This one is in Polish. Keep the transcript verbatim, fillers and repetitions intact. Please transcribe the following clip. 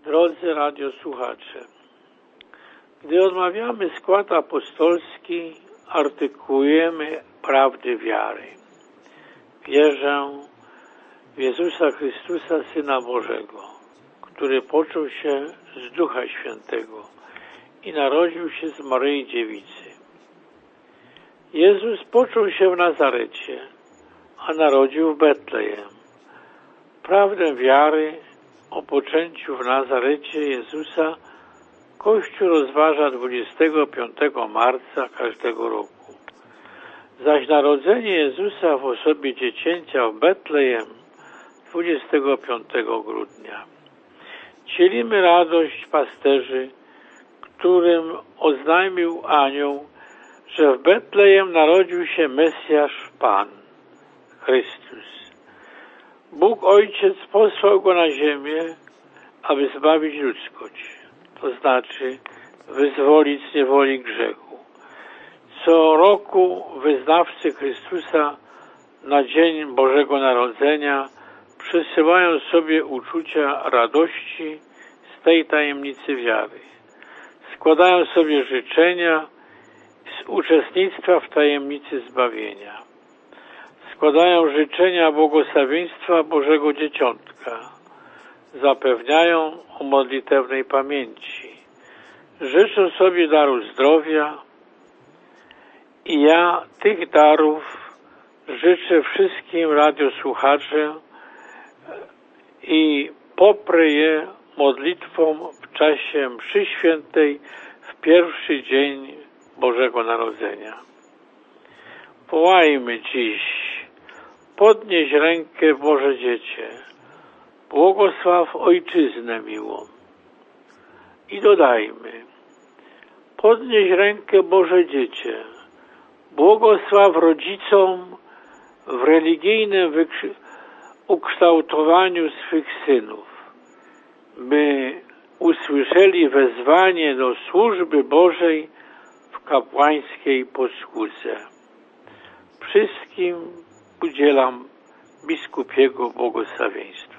Drodzy radiosłuchacze, gdy odmawiamy skład apostolski, artykułujemy prawdy wiary. Wierzę w Jezusa Chrystusa, Syna Bożego, który począł się z Ducha Świętego i narodził się z Maryi Dziewicy. Jezus począł się w Nazarecie, a narodził w Betlejem. Prawdę wiary o poczęciu w Nazarecie Jezusa Kościół rozważa dwudziestego piątego marca każdego roku. Zaś narodzenie Jezusa w osobie dziecięcia w Betlejem dwudziestego piątego grudnia. Dzielimy radość pasterzy, którym oznajmił anioł, że w Betlejem narodził się Mesjasz Pan, Chrystus. Bóg Ojciec posłał Go na ziemię, aby zbawić ludzkość, to znaczy wyzwolić z niewoli grzechu. Co roku wyznawcy Chrystusa na Dzień Bożego Narodzenia przysyłają sobie uczucia radości z tej tajemnicy wiary. Składają sobie życzenia z uczestnictwa w tajemnicy zbawienia. Składają życzenia błogosławieństwa Bożego Dzieciątka. Zapewniają o modlitewnej pamięci. Życzą sobie daru zdrowia i ja tych darów życzę wszystkim radiosłuchaczom i poprę je modlitwą w czasie mszy świętej w pierwszy dzień Bożego Narodzenia. Wołajmy dziś: podnieś rękę, Boże Dziecię, błogosław Ojczyznę miłą. I dodajmy: podnieś rękę, Boże Dziecię, błogosław rodzicom w religijnym ukształtowaniu swych synów, by usłyszeli wezwanie do służby Bożej w kapłańskiej posłudze. Wszystkim udzielam biskupiego błogosławieństwa.